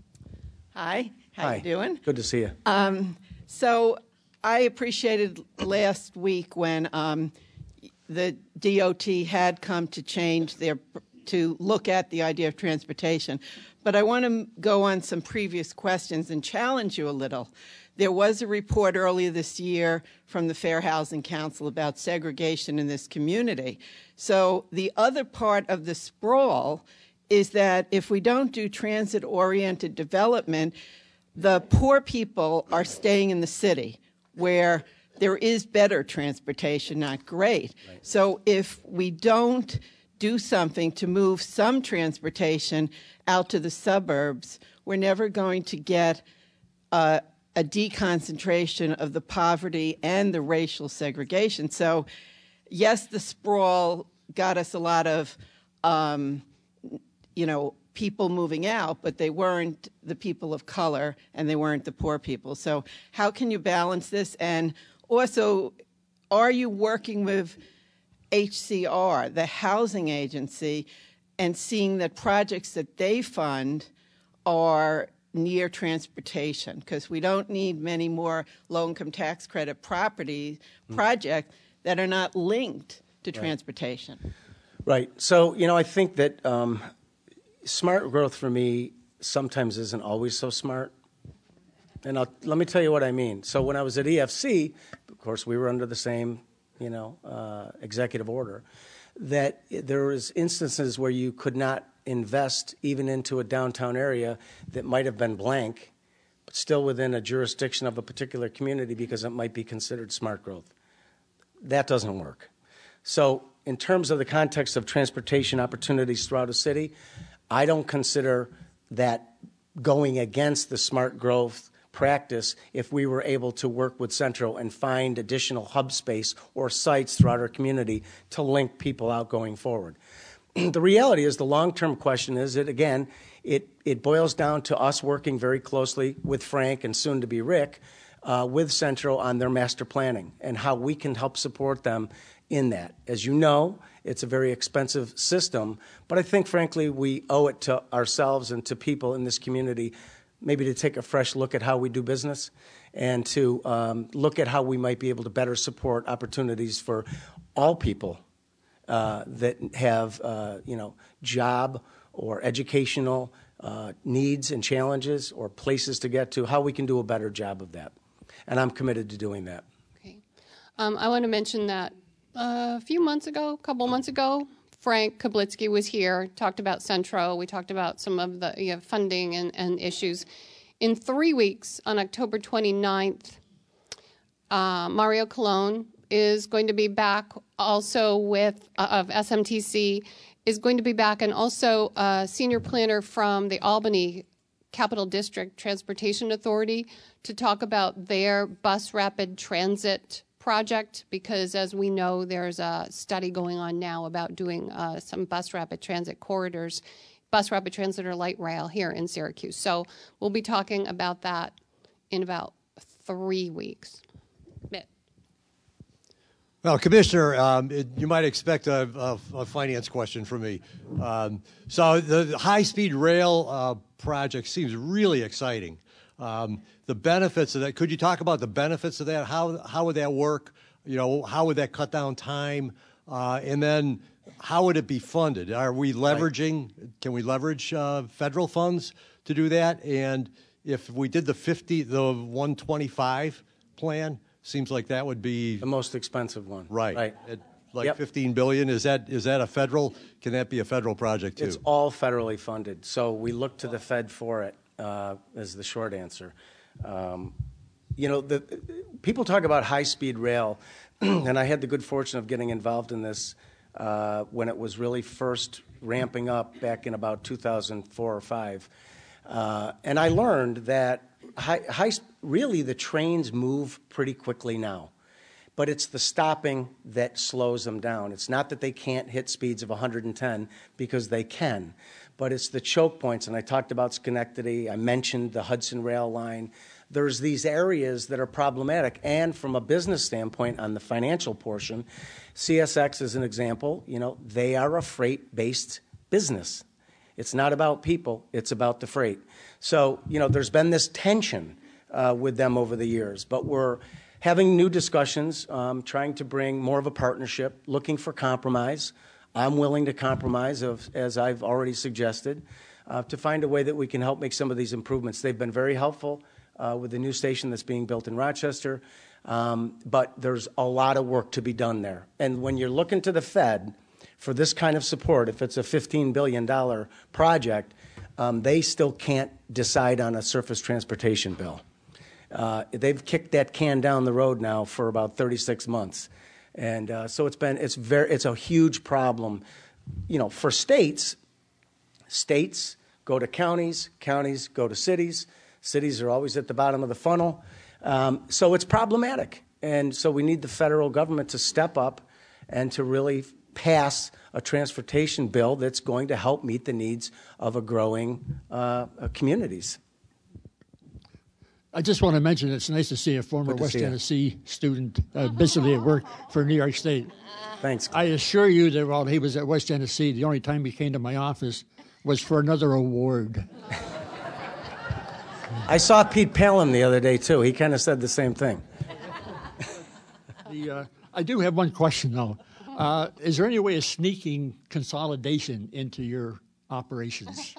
Hi, how Hi. you doing? Good to see you. Um, so I appreciated last week when um, the D O T had come to change their to look at the idea of transportation. But I want to go on some previous questions and challenge you a little. There was a report earlier this year from the Fair Housing Council about segregation in this community. So the other part of the sprawl is that if we don't do transit-oriented development, the poor people are staying in the city where there is better transportation, not great. Right. So if we don't do something to move some transportation out to the suburbs, we're never going to get uh, a deconcentration of the poverty and the racial segregation. So, yes, the sprawl got us a lot of, um, you know, people moving out, but they weren't the people of color and they weren't the poor people. So how can you balance this? And also, are you working with H C R, the housing agency, and seeing that projects that they fund are near transportation? Because we don't need many more low-income tax credit property mm. projects that are not linked to right. transportation. Right. So, you know, I think that um, smart growth for me sometimes isn't always so smart. And I'll, let me tell you what I mean. So when I was at E F C, of course, we were under the same, you know, uh, executive order, that there was instances where you could not invest even into a downtown area that might have been blank, but still within a jurisdiction of a particular community because it might be considered smart growth. That doesn't work. So in terms of the context of transportation opportunities throughout a city, I don't consider that going against the smart growth practice if we were able to work with Centro and find additional hub space or sites throughout our community to link people out going forward. The reality is the long-term question is that, again, it, it boils down to us working very closely with Frank and soon to be Rick uh, with Centro on their master planning and how we can help support them in that. As you know, it's a very expensive system, but I think, frankly, we owe it to ourselves and to people in this community maybe to take a fresh look at how we do business and to um, look at how we might be able to better support opportunities for all people uh, that have, uh, you know, job or educational uh, needs and challenges or places to get to, how we can do a better job of that. And I'm committed to doing that. Okay. Um, I want to mention that uh, a few months ago, a couple months ago, Frank Kablitsky was here, talked about Centro. We talked about some of the you know, funding and, and issues. In three weeks, on October twenty-ninth, uh, Mario Colon is going to be back also with, uh, of S M T C, is going to be back, and also a senior planner from the Albany Capital District Transportation Authority to talk about their bus rapid transit project, because as we know, there's a study going on now about doing uh, some bus rapid transit corridors, bus rapid transit or light rail here in Syracuse. So we'll be talking about that in about three weeks. Mitt. Well, Commissioner, um, it, you might expect a, a, a finance question from me. Um, so the, the high-speed rail uh, project seems really exciting. Um, the benefits of that, could you talk about the benefits of that? How how would that work? You know, how would that cut down time? Uh, and then how would it be funded? Are we leveraging, can we leverage uh, federal funds to do that? And if we did the fifty, the one twenty-five plan, seems like that would be the most expensive one. Right. Right. At like yep. fifteen billion dollars. Is that is that a federal? Can that be a federal project too? It's all federally funded. So we look to the Fed for it. Uh, is the short answer. Um, you know, the, people talk about high-speed rail, and I had the good fortune of getting involved in this uh, when it was really first ramping up back in about two thousand four or five. Uh, and I learned that high, high, really the trains move pretty quickly now. But it's the stopping that slows them down. It's not that they can't hit speeds of one hundred ten, because they can. But it's the choke points, and I talked about Schenectady. I mentioned the Hudson Rail line. there's these areas that are problematic. And from a business standpoint on the financial portion, C S X is an example. You know, they are a freight-based business. It's not about people, it's about the freight. So, you know, there's been this tension uh, with them over the years, but we're having new discussions, um, trying to bring more of a partnership, looking for compromise. I'm willing to compromise, of, as I've already suggested, uh, to find a way that we can help make some of these improvements. They've been very helpful uh, with the new station that's being built in Rochester, um, but there's a lot of work to be done there. And when you're looking to the Fed for this kind of support, if it's a fifteen billion dollars project, um, they still can't decide on a surface transportation bill. Uh, they've kicked that can down the road now for about thirty-six months. And uh, so it's been, it's very, it's a huge problem, you know, for states. States go to counties, counties go to cities. Cities are always at the bottom of the funnel. Um, so it's problematic. And so we need the federal government to step up and to really pass a transportation bill that's going to help meet the needs of a growing uh, communities. I just want to mention it's nice to see a former West Tennessee student uh, basically at work for New York State. Thanks. I assure you that while he was at West Tennessee, the only time he came to my office was for another award. I saw Pete Palin the other day, too. He kind of said the same thing. the, uh, I do have one question, though. Uh, is there any way of sneaking consolidation into your operations?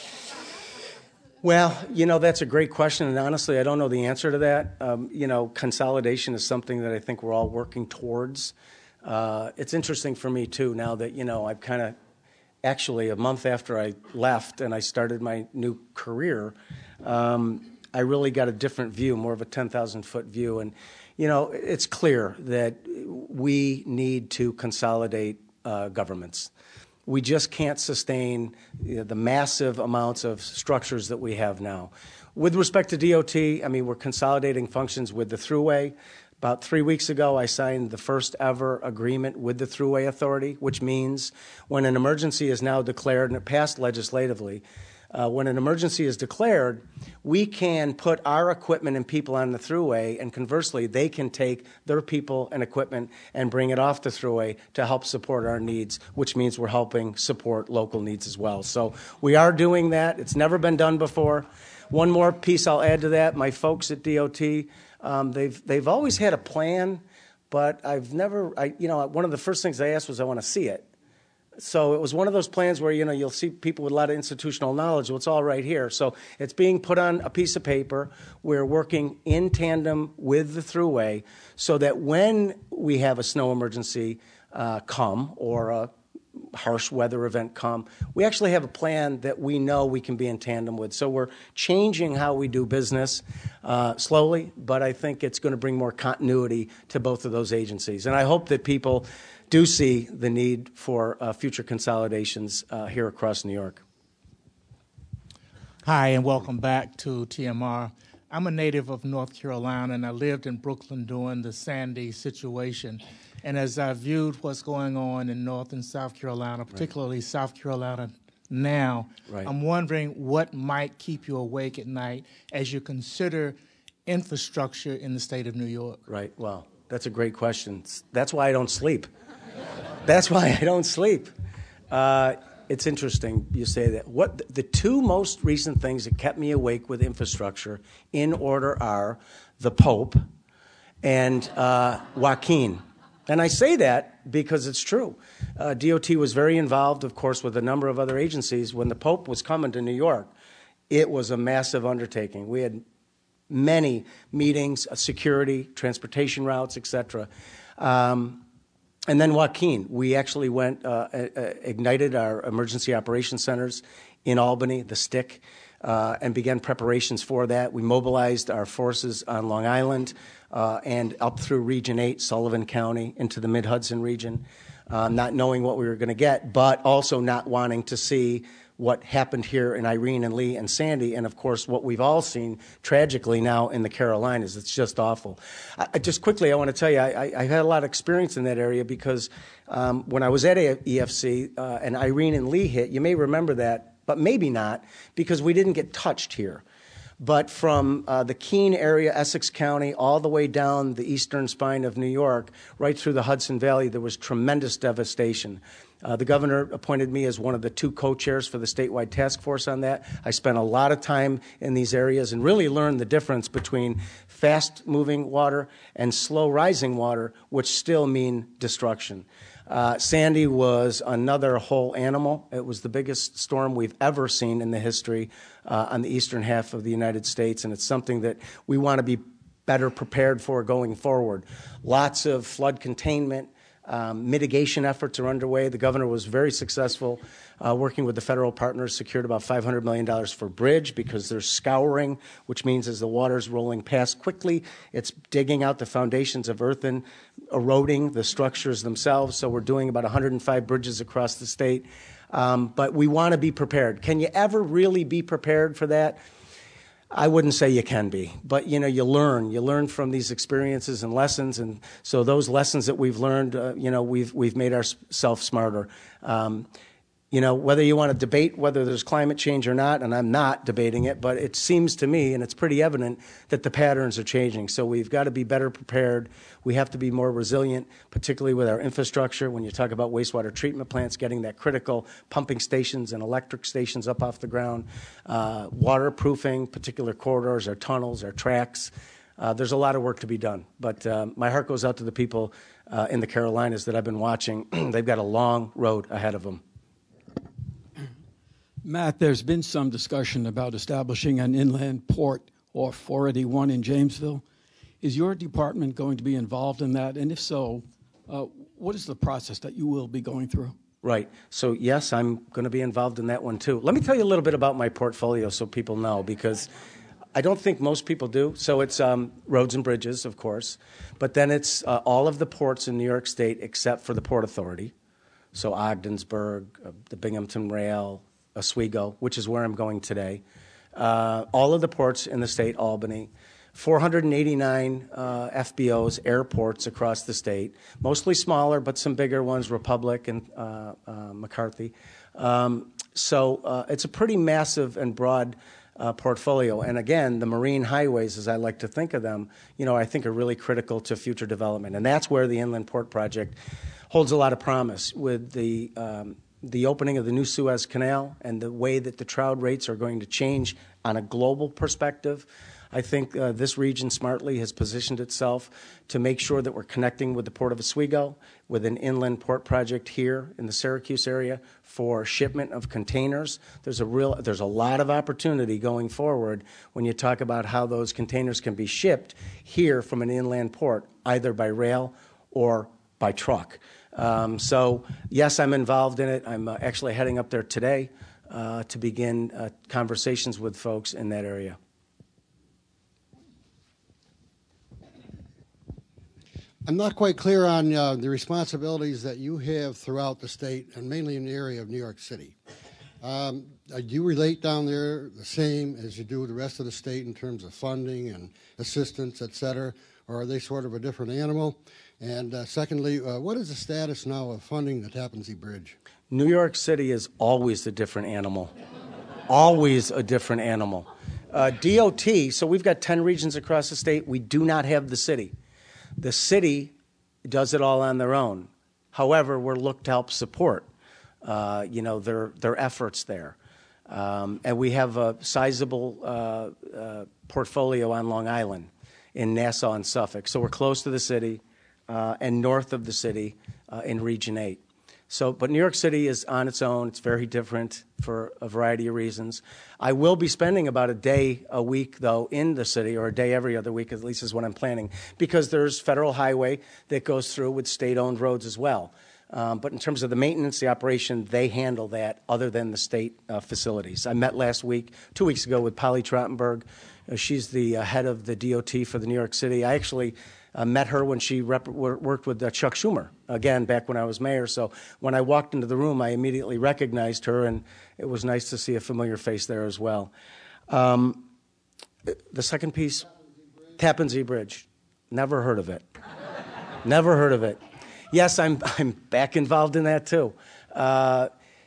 Well, you know, that's a great question, and honestly, I don't know the answer to that. Um, you know, consolidation is something that I think we're all working towards. Uh, it's interesting for me, too, now that, you know, I've kind of, actually, a month after I left and I started my new career, um, I really got a different view, more of a ten thousand foot view. And, you know, it's clear that we need to consolidate uh, governments. We just can't sustain you know, the massive amounts of structures that we have now. With respect to D O T, I mean, we're consolidating functions with the Thruway. About three weeks ago, I signed the first ever agreement with the Thruway Authority, which means when an emergency is now declared, and it passed legislatively, uh, when an emergency is declared, we can put our equipment and people on the Thruway, and conversely, they can take their people and equipment and bring it off the Thruway to help support our needs, which means we're helping support local needs as well. So we are doing that. It's never been done before. One more piece I'll add to that. My folks at D O T, um, they've they've always had a plan, but I've never, I, you know, one of the first things I asked was I want to see it. So it was one of those plans where, you know, you'll see people with a lot of institutional knowledge. Well, it's all right here. So it's being put on a piece of paper. We're working in tandem with the Thruway so that when we have a snow emergency uh, come or a harsh weather event come, we actually have a plan that we know we can be in tandem with. So we're changing how we do business uh, slowly, but I think it's going to bring more continuity to both of those agencies. And I hope that people do see the need for uh, future consolidations uh, here across New York. Hi, and welcome back to T M R. I'm a native of North Carolina, and I lived in Brooklyn during the Sandy situation. And as I viewed what's going on in North and South Carolina, particularly right. South Carolina now, right. I'm wondering what might keep you awake at night as you consider infrastructure in the state of New York. Right. Well, that's a great question. That's why I don't sleep. That's why I don't sleep. Uh, it's interesting you say that. What the two most recent things that kept me awake with infrastructure in order are the Pope and uh, Joaquin. And I say that because it's true. Uh, D O T was very involved, of course, with a number of other agencies. When the Pope was coming to New York, it was a massive undertaking. We had many meetings, uh, security, transportation routes, et cetera. Um, and then Joaquin, we actually went, uh, uh, ignited our emergency operations centers in Albany, the STIC, uh, and began preparations for that. We mobilized our forces on Long Island uh, and up through Region eight, Sullivan County, into the Mid-Hudson region, uh, not knowing what we were going to get, but also not wanting to see what happened here in Irene and Lee and Sandy, and of course what we've all seen tragically now in the Carolinas. It's just awful. I, I just quickly, I want to tell you, I, I, I had a lot of experience in that area because um, when I was at E F C uh, and Irene and Lee hit, you may remember that, but maybe not, because we didn't get touched here. But from uh, the Keene area, Essex County, all the way down the eastern spine of New York, right through the Hudson Valley, there was tremendous devastation. Uh, the governor appointed me as one of the two co-chairs for the statewide task force on that. I spent a lot of time in these areas and really learned the difference between fast-moving water and slow-rising water, which still mean destruction. Uh, Sandy was another whole animal. It was the biggest storm we've ever seen in the history uh, on the eastern half of the United States, and it's something that we want to be better prepared for going forward. Lots of flood containment. Um, mitigation efforts are underway. The governor was very successful uh, working with the federal partners, secured about five hundred million dollars for bridge because there's scouring, which means as the water's rolling past quickly, it's digging out the foundations of earth and eroding the structures themselves. So we're doing about one hundred five bridges across the state. Um, but we want to be prepared. Can you ever really be prepared for that? I wouldn't say you can be, but you know, you learn. You learn from these experiences and lessons, and so those lessons that we've learned, uh, you know, we've we've made ourselves smarter. Um, you know, whether you want to debate whether there's climate change or not, and I'm not debating it, but it seems to me, and it's pretty evident, that the patterns are changing. So we've got to be better prepared. We have to be more resilient, particularly with our infrastructure. When you talk about wastewater treatment plants, getting that critical pumping stations and electric stations up off the ground, uh, waterproofing particular corridors, our tunnels, our tracks. Uh, there's a lot of work to be done. But uh, my heart goes out to the people uh, in the Carolinas that I've been watching. They've got a long road ahead of them. Matt, there's been some discussion about establishing an inland port or four eighty-one in Jamesville. Is your department going to be involved in that? And if so, uh, what is the process that you will be going through? Right. So, yes, I'm going to be involved in that one, too. Let me tell you a little bit about my portfolio so people know, because I don't think most people do. So it's um, roads and bridges, of course, but then it's uh, all of the ports in New York State except for the Port Authority. So Ogdensburg, uh, the Binghamton Rail, Oswego, which is where I'm going today. Uh, all of the ports in the state, Albany. four hundred eighty-nine uh, F B Os, airports across the state, mostly smaller, but some bigger ones, Republic and uh, uh, McCarthy. Um, so uh, it's a pretty massive and broad uh, portfolio. And again, the marine highways, as I like to think of them, you know, I think are really critical to future development. And that's where the Inland Port Project holds a lot of promise with the um, the opening of the new Suez Canal and the way that the trout rates are going to change on a global perspective. I think uh, this region smartly has positioned itself to make sure that we're connecting with the Port of Oswego with an inland port project here in the Syracuse area for shipment of containers. There's a real, there's a lot of opportunity going forward when you talk about how those containers can be shipped here from an inland port, either by rail or by truck. Um, so, yes, I'm involved in it. I'm uh, actually heading up there today uh, to begin uh, conversations with folks in that area. I'm not quite clear on uh, the responsibilities that you have throughout the state, and mainly in the area of New York City. Um, do you relate down there the same as you do with the rest of the state in terms of funding and assistance, et cetera, or are they sort of a different animal? And uh, secondly, uh, what is the status now of funding the Tappan Zee Bridge? New York City is always a different animal. Always a different animal. Uh, D O T, so we've got ten regions across the state. We do not have the city. The city does it all on their own. However, we're looked to help support, uh, you know, their their efforts there. Um, and we have a sizable uh, uh, portfolio on Long Island in Nassau and Suffolk. So we're close to the city. Uh, and north of the city uh, in Region eight. So, but New York City is on its own. It's very different for a variety of reasons. I will be spending about a day a week, though, in the city, or a day every other week, at least is what I'm planning, because there's federal highway that goes through with state-owned roads as well. Um, but in terms of the maintenance, the operation, they handle that other than the state uh, facilities. I met last week, two weeks ago, with Polly Trottenberg. Uh, she's the uh, head of the D O T for the New York City. I actually Uh, met her when she rep- worked with uh, Chuck Schumer, again, back when I was mayor. So when I walked into the room, I immediately recognized her, and it was nice to see a familiar face there as well. Um, the second piece, Tappan Zee Bridge. Never heard of it. Never heard of it. Yes, I'm, I'm back involved in that, too. Uh,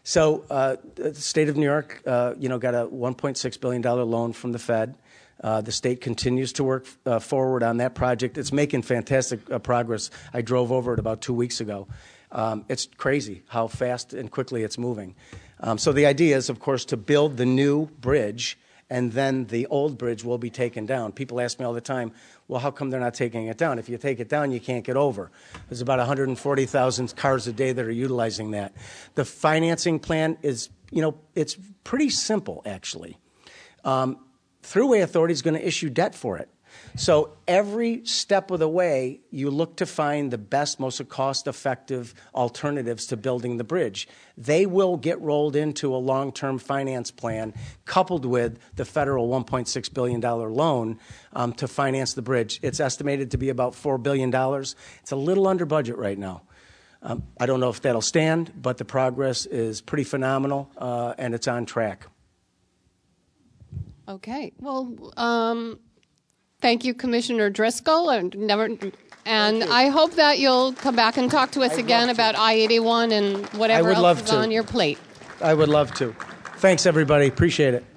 So uh, the state of New York, uh, you know, got a one point six billion dollars loan from the Fed. Uh, the state continues to work uh, forward on that project. It's making fantastic uh, progress. I drove over it about two weeks ago. Um, it's crazy how fast and quickly it's moving. Um, so the idea is, of course, to build the new bridge, and then the old bridge will be taken down. People ask me all the time, well, how come they're not taking it down? If you take it down, you can't get over. There's about one hundred forty thousand cars a day that are utilizing that. The financing plan is, you know, it's pretty simple, actually. Um, Thruway Authority is going to issue debt for it. So every step of the way, you look to find the best, most cost-effective alternatives to building the bridge. They will get rolled into a long-term finance plan coupled with the federal one point six billion dollars loan um, to finance the bridge. It's estimated to be about four billion dollars. It's a little under budget right now. Um, I don't know if that'll stand, but the progress is pretty phenomenal, uh, and it's on track. Okay. Well, um, thank you, Commissioner Driscoll, and never. And I hope that you'll come back and talk to us I'd again about I eighty-one and whatever I would else love is to. on your plate. I would love to. Thanks, everybody. Appreciate it.